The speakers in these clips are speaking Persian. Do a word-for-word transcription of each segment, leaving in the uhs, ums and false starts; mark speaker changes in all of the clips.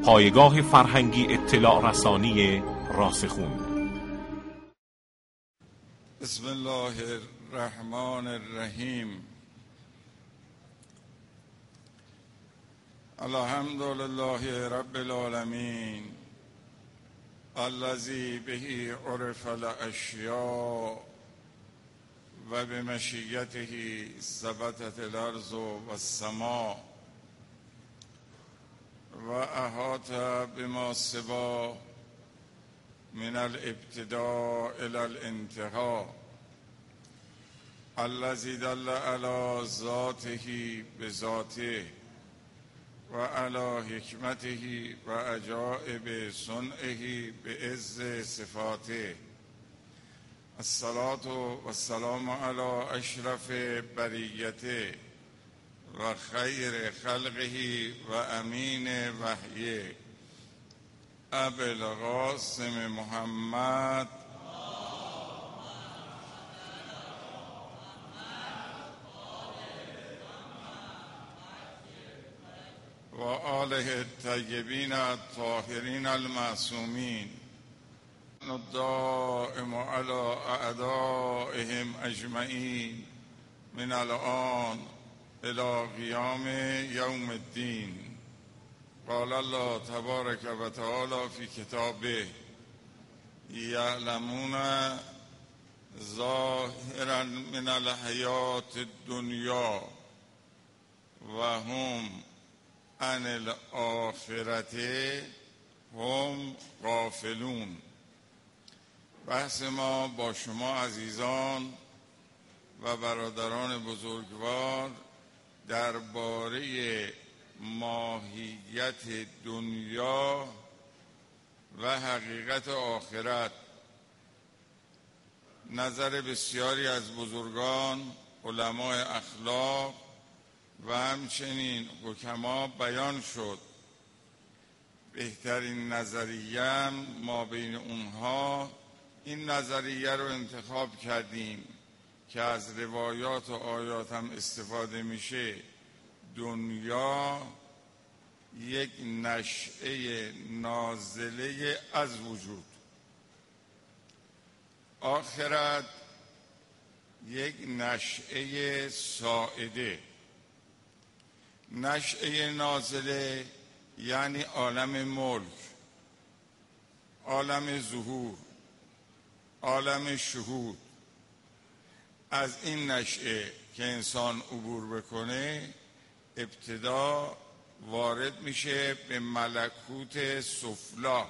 Speaker 1: پایگاه فرهنگی اطلاع رسانی راسخون.
Speaker 2: بسم الله الرحمن الرحیم. الحمد لله رب العالمین الذی به عرف الاشیاء و بمشیته ثبتت الارض و السماء و احاط بما سوا من الابتداء الى الانتهاء الذی دل علی ذاته بذاته و علی حکمته و عجائب صنعه بعز صفاته. الصلاة و السلام علی اشرف بریته و خیر خلقه و امین وحیه ابی القاسم محمد و آله الطیبین الطاهرین المعصومین الدائم علی اعدائهم اجمعین من الان الى قیام یوم الدین. قال الله تبارک و تعالی فی کتابه یعلمون ظاهرا من الحیات الدنیا و هم عن الآخرة هم غافلون. بحث ما با شما عزیزان و برادران بزرگوار درباره ماهیت دنیا و حقیقت آخرت. نظر بسیاری از بزرگان، علمای اخلاق و همچنین حکما بیان شد. بهترین نظریه ما بین اونها این نظریه رو انتخاب کردیم که از روایات و آیات هم استفاده میشه. دنیا یک نشأه نازله از وجود، آخرت یک نشأه ساعده. نشأه نازله یعنی عالم ملک، عالم ظهور، عالم شهود. از این نشأه که انسان عبور بکنه ابتدا وارد میشه به ملکوت سفلا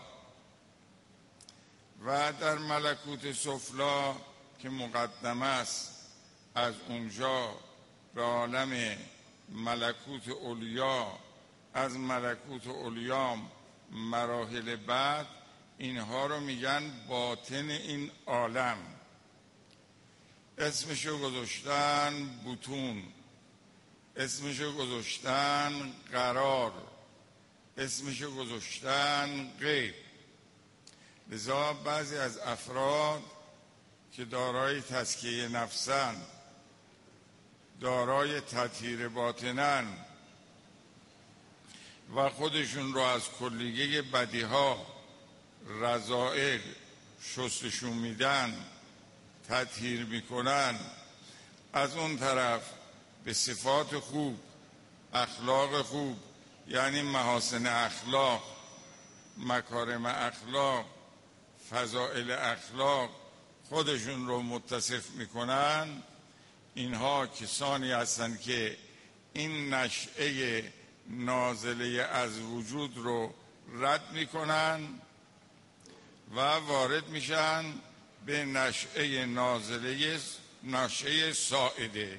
Speaker 2: و در ملکوت سفلا که مقدمه است از اونجا به عالم ملکوت علیا، از ملکوت علیا مراحل بعد، اینها رو میگن باطن این عالم. اسمشو گذاشتن بطون، اسمشو گذاشتن قرار، اسمشو گذاشتن غیب. لذا بعضی از افراد که دارای تزکیه نفسن، دارای تطهیر باطنن و خودشون رو از کلیه بدیها، رذائل شستشون میدن، تطهیر میکنن، از اون طرف به صفات خوب، اخلاق خوب یعنی محاسن اخلاق، مکارم اخلاق، فضائل اخلاق خودشون رو متصف میکنن. اینها کسانی هستند که این نشأه نازله از وجود رو رد میکنن و وارد میشن به نشأه نازله، نشأه ساعده.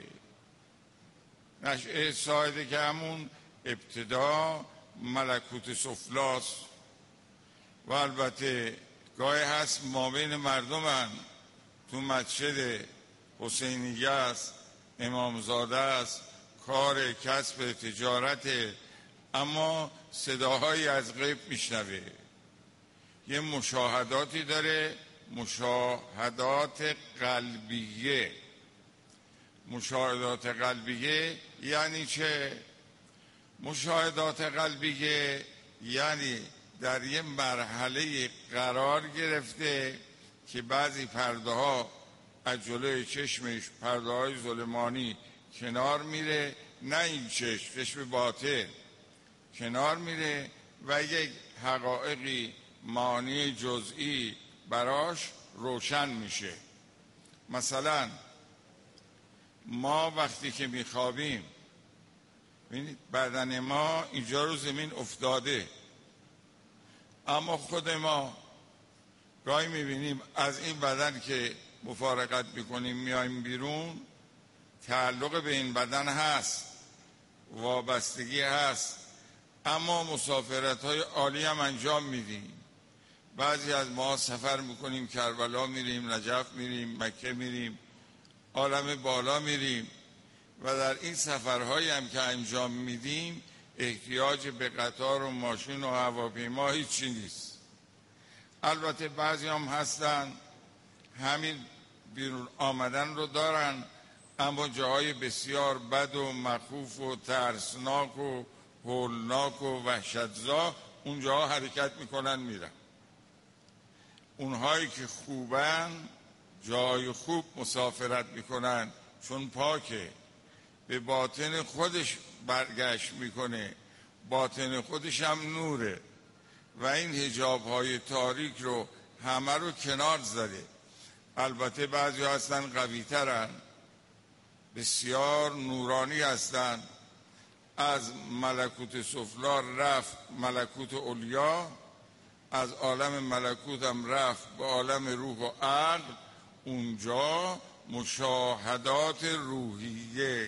Speaker 2: نشأه ساعده که همون ابتدا ملکوت سفلاست و البته گاهی هست ما بین مردمن، تو مسجد حسینیه است، امامزاده است، کار کسب تجارت، اما صداهایی از غیب میشنوه. یه مشاهداتی داره، مشاهدات قلبیه. مشاهدات قلبیه یعنی چه؟ مشاهدات قلبیه یعنی در یه مرحله قرار گرفته که بعضی پرده ها از جلوی چشمش، پرده های ظلمانی کنار میره، نه این چشم، چشم باطن کنار میره و یک حقایقی معانی جزئی براش روشن میشه. مثلا ما وقتی که میخوابیم، ببینید بدن ما اینجا رو زمین افتاده، اما خود ما گاهی میبینیم از این بدن که مفارقت میکنیم میایم بیرون، تعلق به این بدن هست، وابستگی هست، اما مسافرت های عالی هم انجام میدیم. بعضی از ما سفر میکنیم، کربلا میریم، نجف میریم، مکه میریم، عالم بالا میریم و در این سفرهایی هم که انجام میدیم احتیاج به قطار و ماشین و هواپیما هیچی نیست. البته بعضی هم هستن همین بیرون آمدن رو دارن، اما جاهای بسیار بد و مخوف و ترسناک و هولناک و وحشتزا اونجا حرکت میکنن میرن. اونهایی که خوبن جای خوب مسافرت میکنن، چون پاکه، به باطن خودش برگشت میکنه، باطن خودش هم نوره و این حجاب های تاریک رو همه رو کنار زده. البته بعضی هستن قوی ترن، بسیار نورانی هستن، از ملکوت سفلی رفت ملکوت علیا، از عالم ملکوت هم رفت به عالم روح و عقل، اونجا مشاهدات روحیه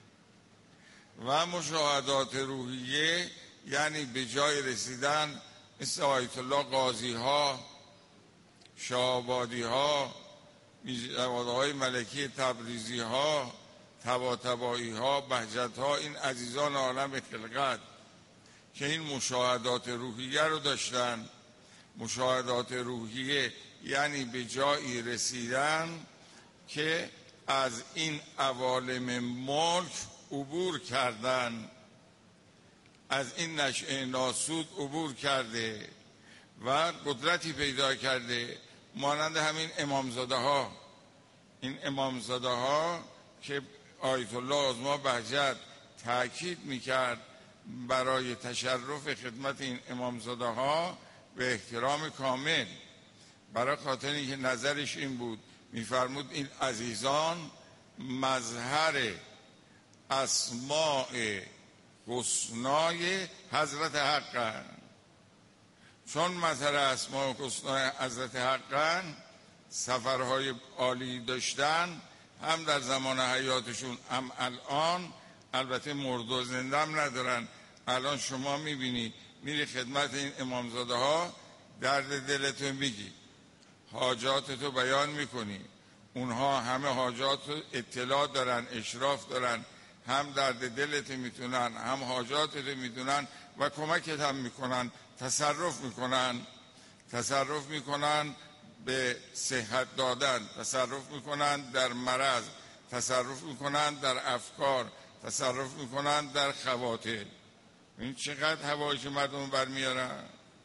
Speaker 2: و مشاهدات روحیه یعنی به جای رسیدن مثل آیت الله قاضی ها، شاهآبادی ها، های ملکی تبریزی ها، طباطبایی ها، بهجت ها، این عزیزان عالم خلقت که این مشاهدات روحیه رو داشتن. مشاهدات روحیه یعنی به جایی رسیدن که از این عوالم ملک عبور کردن، از این نشأه ناسود عبور کرده و قدرتی پیدا کرده، مانند همین امامزاده ها. این امامزاده ها که آیت الله عظما بهجت تأکید میکرد برای تشرف خدمت این امامزاده ها به احترام کامل، برای خاطر اینکه نظرش این بود، میفرمود این عزیزان مظهر اسماء حسنای حضرت حقن. چون مظهر اسماء حسنای حضرت حقن، سفرهای عالی داشتن، هم در زمان حیاتشون هم الان، البته مرد و زنده هم ندارن. الان شما میبینی میری خدمت این امامزاده ها، درد دلتو میگی، حاجاتتو بیان میکنی، اونها همه حاجات اطلاع دارن، اشراف دارن، هم درد دلت میتونن، هم حاجاتت میتونن و کمکت هم میکنن، تصرف میکنن تصرف میکنن به صحت دادن، تصرف میکنن در مرض، تصرف میکنن در افکار، تصرف میکنن در خواطر. این چقدر هوایی که مردم برمیارن.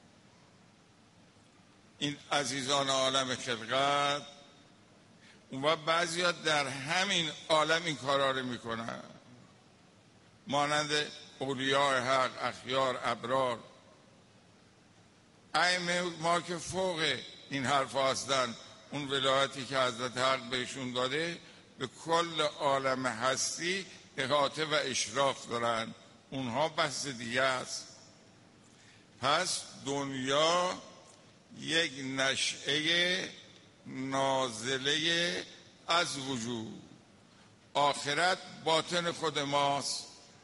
Speaker 2: این عزیزان عالم خلقت. اون وقت بعضی ها در همین عالم این کارا رو میکنن، مانند اولیاء حق، اخیار، ابرار، ائمه ما که فوق این حرف هستن. اون ولایتی که حضرت حق بهشون داده به کل عالم هستی احاطه و اشراف دارن، اونها بحث دیگه است. پس دنیا یک نشأه نازله از وجود، آخرت باطن خود ماست،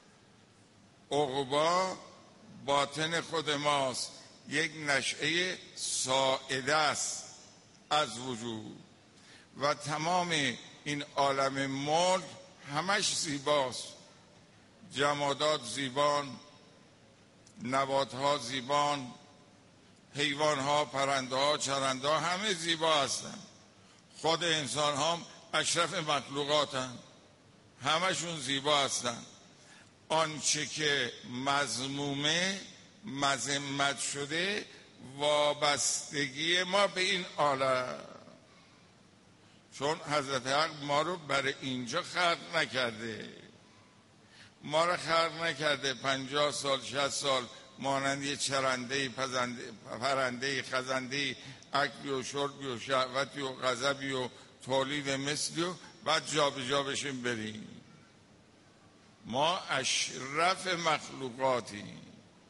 Speaker 2: عقبا باطن خود ماست، یک نشأه ساعده است از وجود و تمام این عالم ملک همش زیباست. جمادات زیبان، نباتها زیبان، حیوانها، پرندها، چرندها همه زیبا هستن. خود انسان هم اشرف مخلوقاتن، همشون زیبا هستن. آنچه که مذمومه مذمت شده وابستگی ما به این عالم، چون حضرت حق ما رو برای اینجا خلق نکرده. ما رو خلق نکرده پنجاه سال شصت سال مانند یه چرنده پرنده خزنده اکلی و شربی و شهوتی و غضبی و تولید مثلی و بعد جا به جا بشیم بریم. ما اشرف مخلوقاتیم،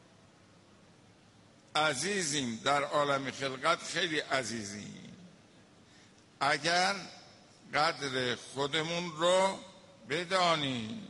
Speaker 2: عزیزیم، در عالم خلقت خیلی عزیزیم. اگر قدر خودمون رو بدانیم،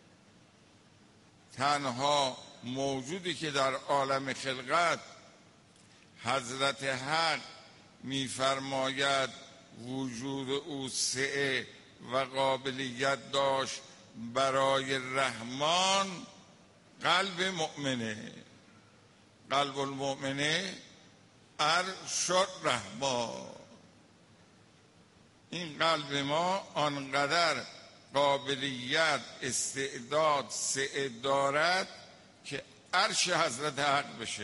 Speaker 2: تنها موجودی که در عالم خلقت حضرت حق میفرماید وجود او سعه و قابلیت داشت برای رحمان، قلب مؤمنه. قلب المؤمنه عرش الرحمن. این قلب ما آنقدر قابلیت، استعداد، سعه دارد که عرش حضرت حق بشه.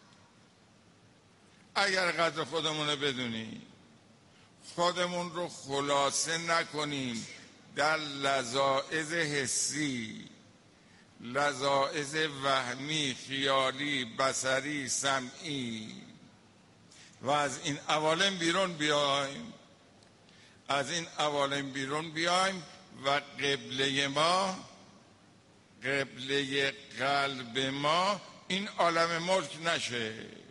Speaker 2: اگر قدر خودمون رو بدونیم، خودمون رو خلاصه نکنیم در لذائذ حسی، لذائذ وهمی، خیالی، بصری، سمعی، و از این عوالم بیرون بیایم، از این عوالم بیرون بیایم و قبله ما، قبله قلب ما این عالم ملک نشه.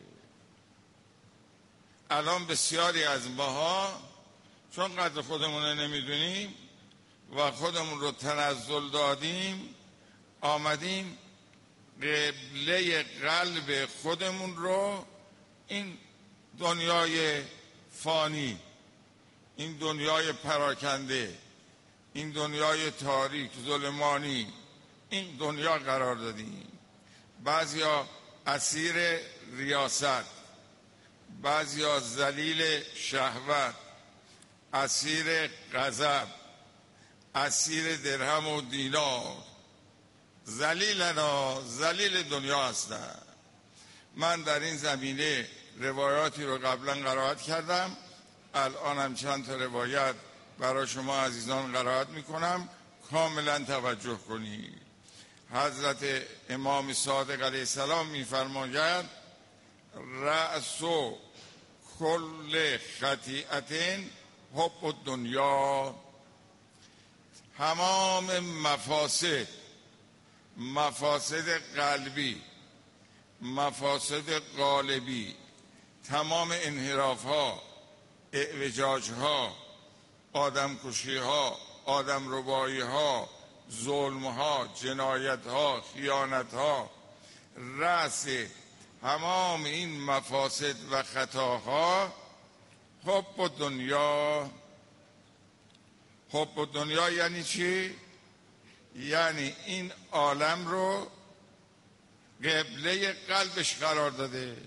Speaker 2: الان بسیاری از ماها چون قدر خودمون رو نمیدونیم و خودمون رو تنزل دادیم، آمدیم قبله قلب خودمون رو، این دنیای فانی، این دنیای پراکنده، این دنیای تاریک ظلمانی، این دنیا قرار دادیم. بعضیا اسیر ریاست، بعضیا ذلیل شهوت، اسیر غضب، اسیر درهم و دینار، ذلیلنا، ذلیل دنیا هستن. من در این زمینه روایاتی رو قبلا قرائت کردم، الانم چند تا روایت برای شما عزیزان قرائت میکنم، کاملا توجه کنید. حضرت امام صادق علیه السلام میفرماید رأس کل خطیئت حب الدنیا. تمام مفاسد، مفاسد قلبی، مفاسد قالبی، تمام انحراف ها، اعوجاج ها، آدم کشی ها، آدم ربایی ها، ظلم ها، جنایت ها، خیانت ها، رأس تمام این مفاسد و خطاها حب دنیا. حب دنیا یعنی چی؟ یعنی این عالم رو قبله قلبش قرار داده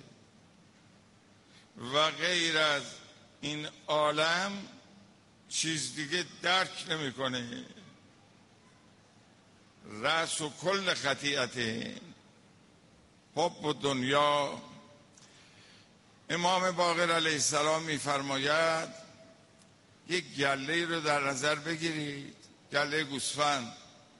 Speaker 2: و غیر از این عالم چیز دیگه درک نمیکنه. رأس و کل خطیئت حب دنیا. امام باقر علیه السلام میفرماید یک گله رو در نظر بگیرید، گله گوسفند،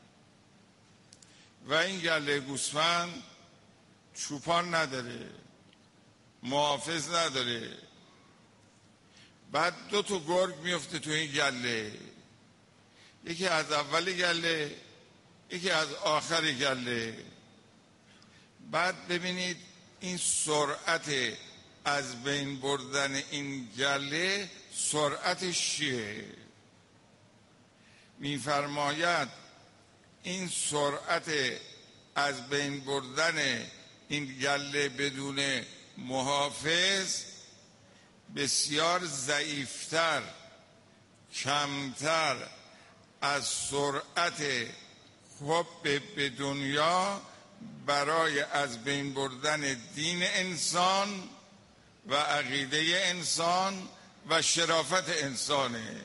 Speaker 2: و این گله گوسفند چوپان نداره، محافظ نداره. بعد دو تا گرگ میفته تو این گله، یکی از اول گله، یکی از آخر گله. بعد ببینید این سرعت از بین بردن این گله سرعتش چیه؟ میفرماید این سرعت از بین بردن این گله بدون محافظ بسیار ضعیفتر، کمتر از سرعت حب به دنیا برای از بین بردن دین انسان و عقیده انسان و شرافت انسانه.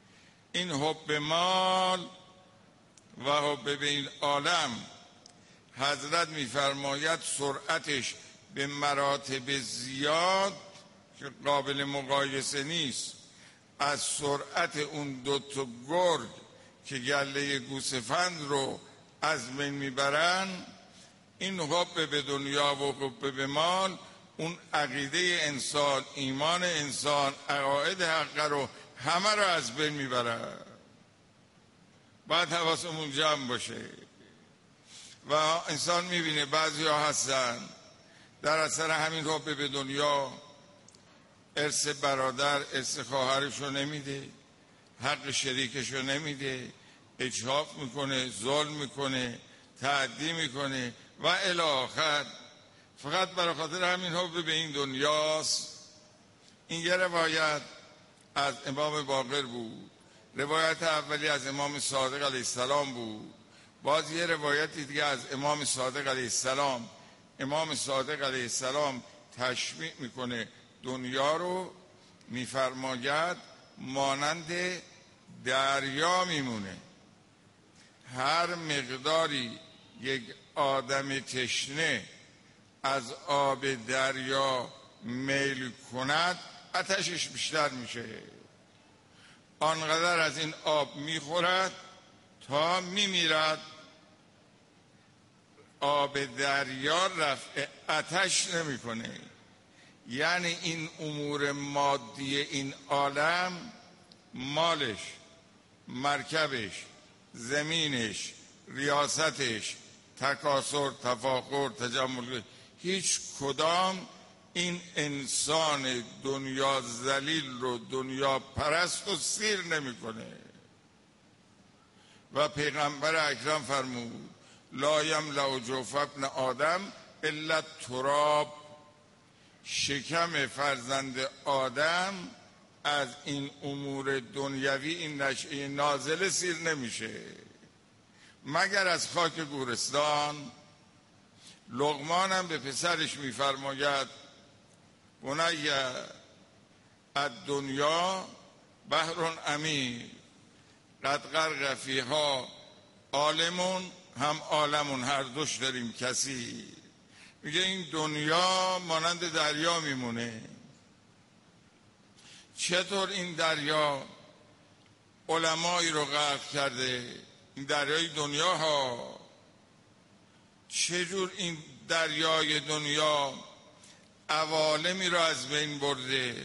Speaker 2: این حب مال و حب به این عالم حضرت میفرماید سرعتش به مراتب زیاد که قابل مقایسه نیست از سرعت اون دوتا گرگ که گله گوسفند رو از بین میبرن. این حب به دنیا و حب به مال اون عقیده انسان، ایمان انسان، عقاید حقه رو همه رو از بین میبره. باید حواسمون جمع باشه. و انسان میبینه بعضی ها هستن در اثر همین حب به دنیا ارث برادر ارث خواهرشو نمیده، حق شریکشو نمیده، اجحاف میکنه، ظلم میکنه، تعدی میکنه و الی آخر، فقط برای خاطر همین حب به این دنیاست. این یه روایت از امام باقر بود، روایت اولی از امام صادق علیه السلام بود، باز یه روایتی دیگه از امام صادق علیه السلام. امام صادق علیه السلام تشبیه میکنه دنیا رو، میفرماید مانند دریا میمونه. هر مقداری یک آدم تشنه از آب دریا میل کند آتشش بیشتر میشه، آنقدر از این آب میخورد تا میمیرد. آب دریا رفع آتش نمیکنه. یعنی این امور مادی این عالم، مالش، مرکبش، زمینش، ریاستش، تکاثر، تفاخر، تجمل، هیچ کدام این انسان دنیا ذلیل رو دنیا پرست و سیر نمیکنه. و پیغمبر اکرم فرمود لا یملأ جوف ابن آدم الا تراب. شکم فرزند آدم از این امور دنیوی، این نشأه نازل سیر نمیشه مگر از خاک گورستان. لقمان هم به پسرش میفرماید بنی الدنیا بحر عمیق قد غرق فیها عالمون هم عالمون، هر دوش داریم کسی. میگه این دنیا مانند دریا میمونه. چطور این دریا علمایی رو غرق کرده؟ این دریای دنیا ها چجور این دریای دنیا عوالمی رو از بین برده؟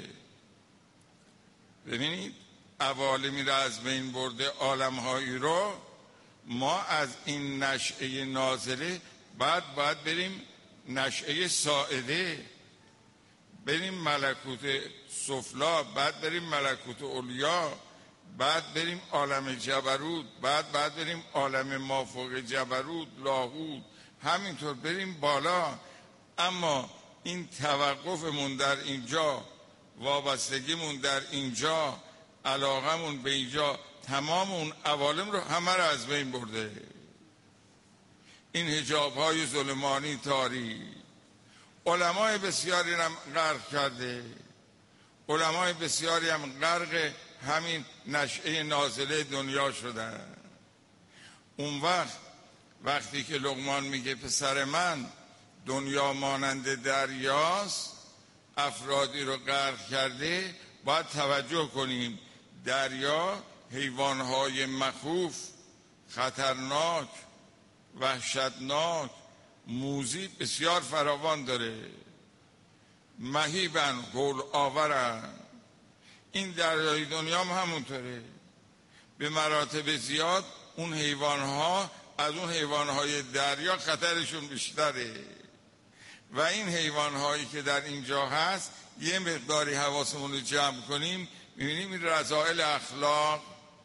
Speaker 2: ببینید عوالمی رو از بین برده، عالمهایی رو. ما از این نشأه نازله بعد باید بریم نشأه ساعده، بریم ملکوت سفلا، بعد بریم ملکوت علیا، بعد بریم عالم جبروت، بعد بعد بریم عالم مافوق جبروت، لاهوت، همینطور بریم بالا. اما این توقفمون در اینجا، وابستگیمون در اینجا، علاقمون به اینجا، تمام اون عوالم رو همه رو از بین برده. این حجاب های ظلمانی تاریک علمای بسیاری هم غرق کرده. علمای بسیاری هم غرق همین نشأه نازله دنیا شدن. اون وقت وقتی که لقمان میگه پسر من دنیا مانند دریاست، افرادی رو غرق کرده، باید توجه کنیم دریا حیوانهای مخوف، خطرناک، وحشتناک، موذی بسیار فراوان داره. مهیبن، هول آورن. این دریای دنیا هم همونطوره. به مراتب زیاد اون حیوانها از اون حیوانهای دریا خطرشون بیشتره. و این حیوانهایی که در اینجا هست یه مقداری حواسمون رو جمع کنیم، میبینیم این رذائل اخلاق،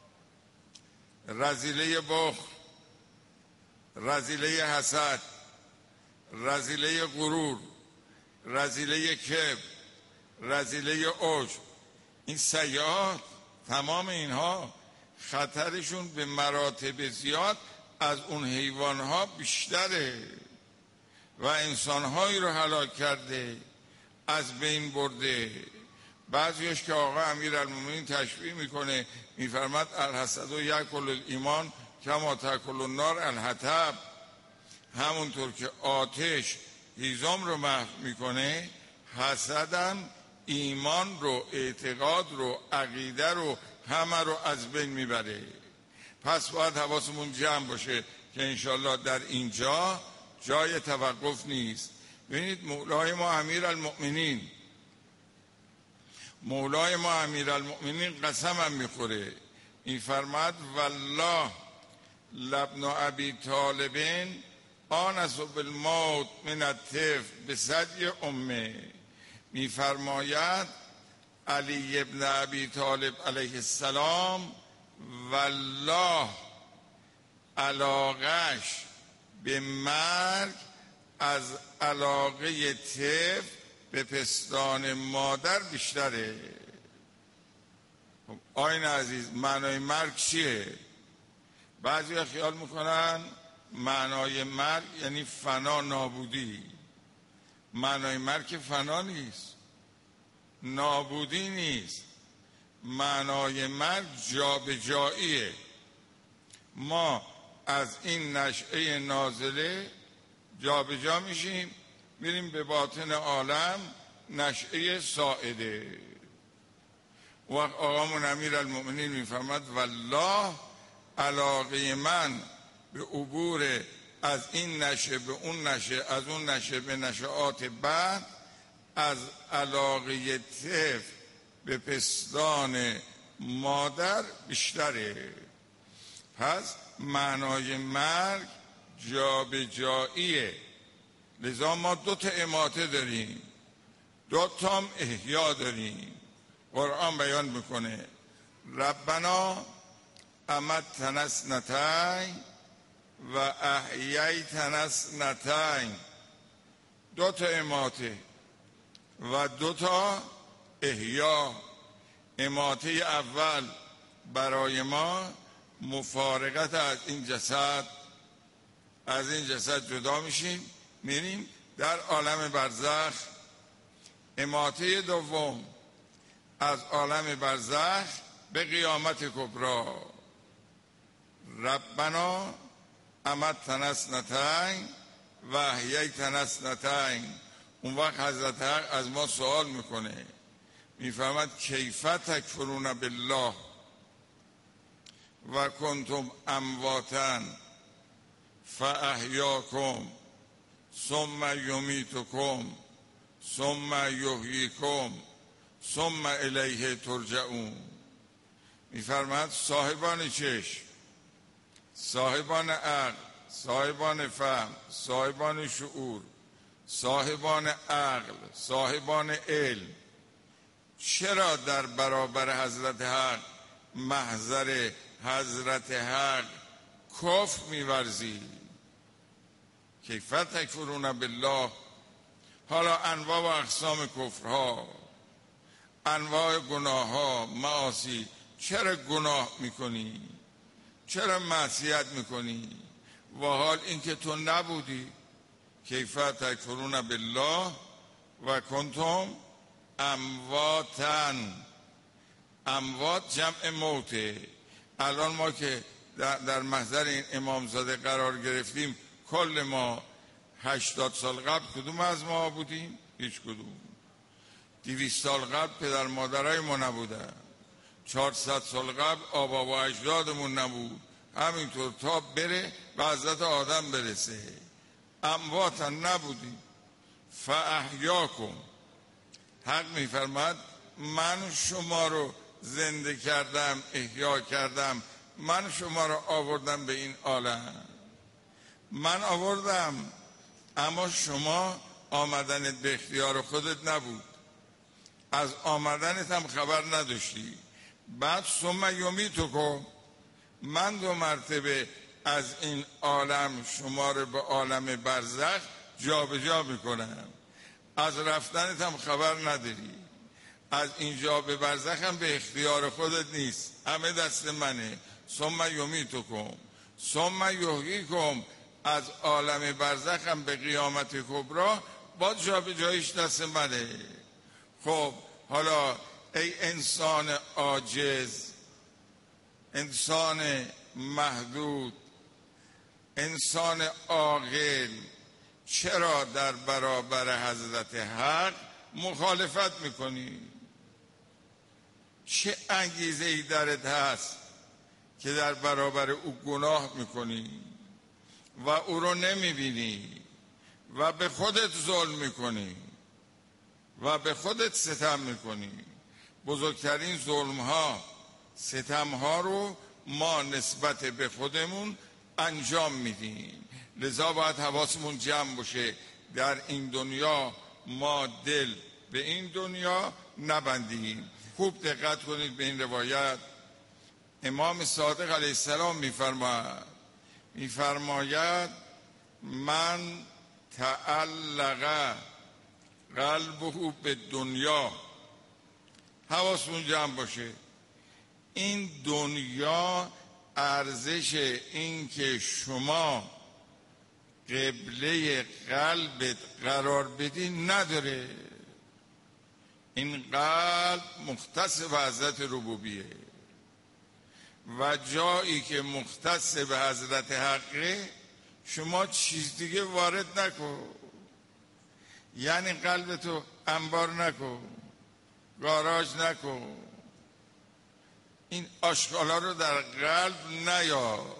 Speaker 2: رذیله بخل، رذیله حسد، رذیله غرور، رذیله کبر، رذیله عجب، این سیئات، تمام اینها خطرشون به مراتب زیاد از اون حیوانها بیشتره و انسانهایی رو هلاک کرده، از بین برده. بعضیش که آقا امیرالمومنین تشبیه میکنه، میفرماد الحسد و یأکل الایمان کما تأکل النار الحطب. همونطور که آتش هیزم رو محو میکنه، حسدم ایمان رو، اعتقاد رو، عقیده رو، همه رو از بین میبره. پس باید حواسمون جمع باشه که انشالله در اینجا جای توقف نیست. ببینید مولای ما امیرالمؤمنین مولای ما امیرالمؤمنین قسمم میخوره، میفرماد والله لابن ابی طالب آنس بالموت من الطفل بثدی امه. میفرماید علی ابن ابی طالب علیه السلام والله علاقش به مرگ از علاقه طفل به پستان مادر بیشتره. آیین عزیز، معنای مرگ چیه؟ بعضی ها خیال میکنن معنای مرگ یعنی فنا، نابودی. معنای مرگ که فنا نیست، نابودی نیست. معنای مرگ جابجاییه. ما از این نشأه نازله جابجا میشیم، میریم به باطن عالم، نشأه ساعده. وقت آقامون امیرالمؤمنین میفرماد والله علاقه من به عبور از این نشه به اون نشه، از اون نشه به نشآت بعد، از علاقه طفل به پستان مادر بیشتره. پس معنای مرگ جابجاییه. لذا ما دو تا اماته داریم، دو تا هم احیا داریم. قرآن بیان میکنه ربنا امتنا اثنتین و احییتنا اثنتین. دو تا اماته و دو تا احیا. اماته اول برای ما مفارقت از این جسد، از این جسد جدا میشیم، میریم در عالم برزخ. اماته دوم از عالم برزخ به قیامت کبری. ربنا امتنا اثنتین و احییتنا اثنتین. اون وقت حضرت حق از ما سوال میکنه، میفهمد کیف تکفرون بالله و کنتم امواتا فاحیاکم ثم یمیتکم ثم یحییکم ثم الیه ترجعون. میفرماد صاحبان چشم، صاحبان عقل، صاحبان فهم، صاحبان شعور، صاحبان عقل، صاحبان علم، چرا در برابر حضرت حق، محضر حضرت حق کفر می‌ورزی؟ کیف تکفرون بالله. حالا انواع و اقسام کفرها، انواع گناه ها، معاصی. چرا گناه میکنی؟ چرا معصیت میکنی؟ و حال اینکه تو نبودی. کیف تکفرون بالله و کنتم امواتا. اموات جمع موته. الان ما که در, در محضر این امامزاده قرار گرفتیم، کل ما هشتاد سال قبل کدوم از ما بودیم؟ هیچ کدوم. دویست سال قبل پدر مادرای ما نبودن، چهارصد سال قبل آبا و اجدادمون نبود. همینطور تا بره به حضرت آدم برسه. امواتا نبودیم. فاحیاکم. حق میفرماد من شما رو زنده کردم، احیا کردم، من شما رو آوردم به این عالم. من آوردم، اما شما آمدنت به اختیار خودت نبود، از آمدنت هم خبر نداشتی. بعد ثم یمیتکم، من دو مرتبه از این عالم شما رو به عالم برزخ جابجا میکنم، از رفتنت هم خبر نداری. از اینجا به برزخ هم به اختیار خودت نیست، همه دست منه. ثم یمیتکم ثم یحییکم، از عالم برزخ هم به قیامت کبری با جابجاییش دست منه. خب حالا ای انسان عاجز، انسان محدود، انسان عاقل چرا در برابر حضرت حق مخالفت میکنی؟ چه انگیزه ای درت هست که در برابر او گناه میکنی و او رو نمیبینی و به خودت ظلم میکنی و به خودت ستم میکنی؟ بزرگترین ظلم ها، ستم ها رو ما نسبت به خودمون انجام میدیم. لذا باید حواسمون جمع باشه در این دنیا ما دل به این دنیا نبندیم. خوب دقت کنید به این روایت. امام صادق علیه السلام میفرماید میفرماید من تعلق قلبه به دنیا. حواسمون جمع باشه، این دنیا ارزش این که شما قبله قلبت قرار بدی نداره. این قلب مختص به حضرت ربوبیه و جایی که مختص به حضرت حقه شما چیز دیگه وارد نکن. یعنی قلبتو انبار نکن، گاراژ نکن، این آشغالا رو در قلب نیار.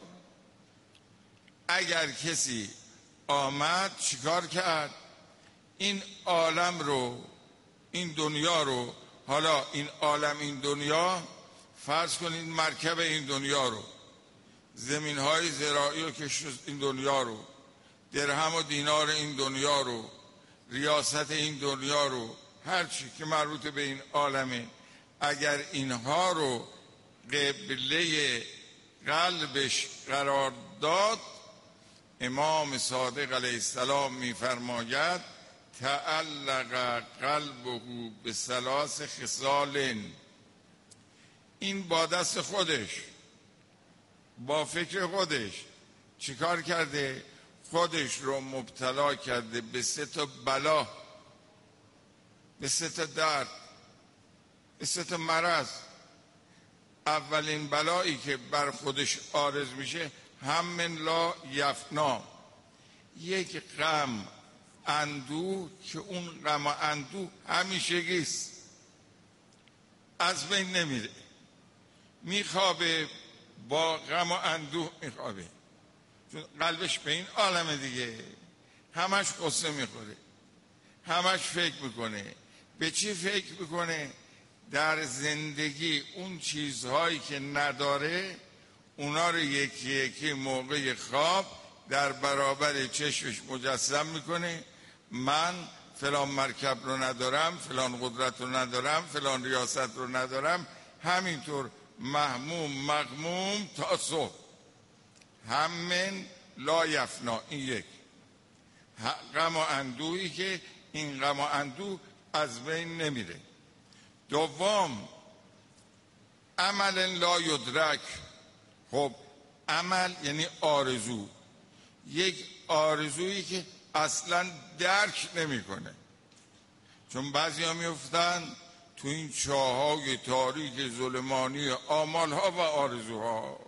Speaker 2: اگر کسی آمد چیکار کرد؟ این عالم رو، این دنیا رو، حالا این عالم، این دنیا، فرض کنید مرکب این دنیا رو، زمین های زراعی و کشت این دنیا رو، درهم و دینار این دنیا رو، ریاست این دنیا رو، هر چی که مربوط به این عالمه، اگر اینها رو قبله قلبش قرار داد، امام صادق علیه السلام میفرماید تعلق قلبه به ثلاث خصال. این با دست خودش، با فکر خودش چیکار کرده؟ خودش رو مبتلا کرده به سه تا بلا، به سه تا درد، به سه تا مرض. اولین بلایی که بر خودش عارض میشه هم لا یفنا، یک غم، اندوه که اون غم و اندوه همیشگیست، از بین نمیره. میخوابه با غم و اندوه میخوابه، چون قلبش به این عالم دیگه، همش قصه میخوره، همش فکر میکنه. به چی فکر میکنه؟ در زندگی اون چیزهایی که نداره اونا رو یکی یکی موقع خواب در برابر چشمش مجسم میکنه. من فلان مرکب رو ندارم، فلان قدرت رو ندارم، فلان ریاست رو ندارم، همینطور محموم مغموم تا صبح. همین لا یفنا. این یک غم و اندوهی که این غم و اندوه از بین نمیره. دوم عمل لا یدرک. خب عمل یعنی آرزو، یک آرزویی که اصلا درک نمیکنه. چون بعضی ها میفتن تو این چاهای تاریک ظلمانی آمالها و آرزوها،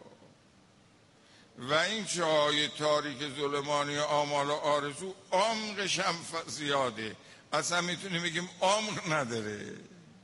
Speaker 2: و این چاهای تاریک ظلمانی آمال و آرزو عمقش هم زیاده، اصلا میتونیم بگیم عمق نداره،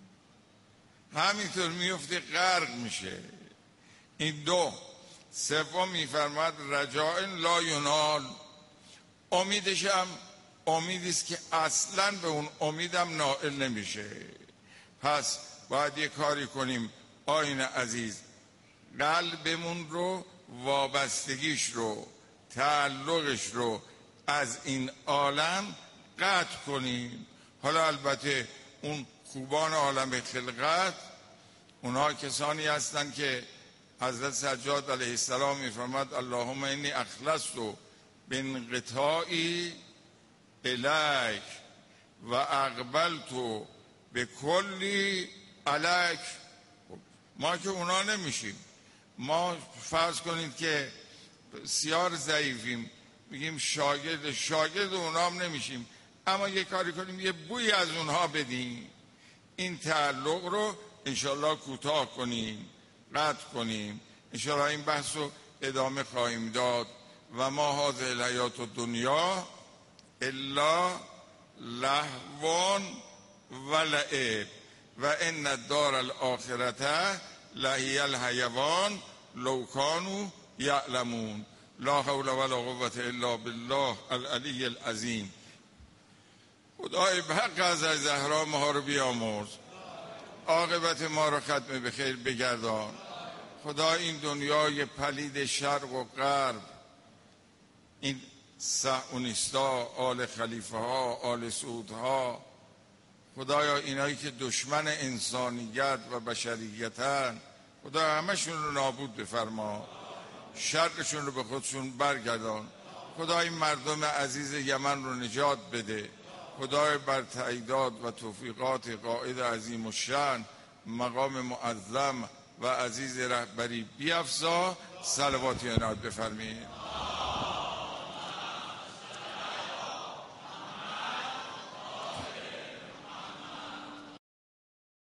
Speaker 2: همینطور میفته غرق میشه. این دو. سوم میفرماد رجاء لا ینال. امیدش هم امیدیست که اصلا به اون امیدم نائل نمیشه. پس باید یه کاری کنیم آیین عزیز، قلبمون رو، وابستگیش رو، تعلقش رو از این عالم قطع کنیم. حالا البته اون خوبان عالم خلقت، اونها کسانی هستند که حضرت سجاد علیه السلام میفرماد اللهم انی اخلصت بانقطاعی الیک و اقبلت به کلی علیک. ما که اونا نمیشیم. ما فرض کنید که بسیار ضعیفیم، میگیم شاگرد شاگرد اونا هم نمیشیم، اما یه کاری کنیم یه بوی از اونها بدیم، این تعلق رو انشالله کوتاه کنیم، قطع کنیم. انشالله این بحث رو ادامه خواهیم داد. و ما هذه الحیات الدنیا الا لهو و لعب و ان الدار الاخرة لهی الحیوان لو کانوا یعلمون لا حول ولا قوة الا بالله العلی العظیم. خدای به حق از زهرا ما رو بیامرز، عاقبت ما رو ختم به خیر بگردان. خدا این دنیای پلید شرق و غرب، این صهیونیستا، آل خلیفه ها، آل سعود ها، خدایا اینایی که دشمن انسانیت و بشریتن، خدا همشون رو نابود بفرما، شرشون رو به خودشون برگردان. خدا این مردم عزیز یمن رو نجات بده. خدای بر تاییدات و توفیقات قائد عظیم الشأن مقام معظم و عزیز رهبری بیفزا. صلوات عنایت بفرمایید.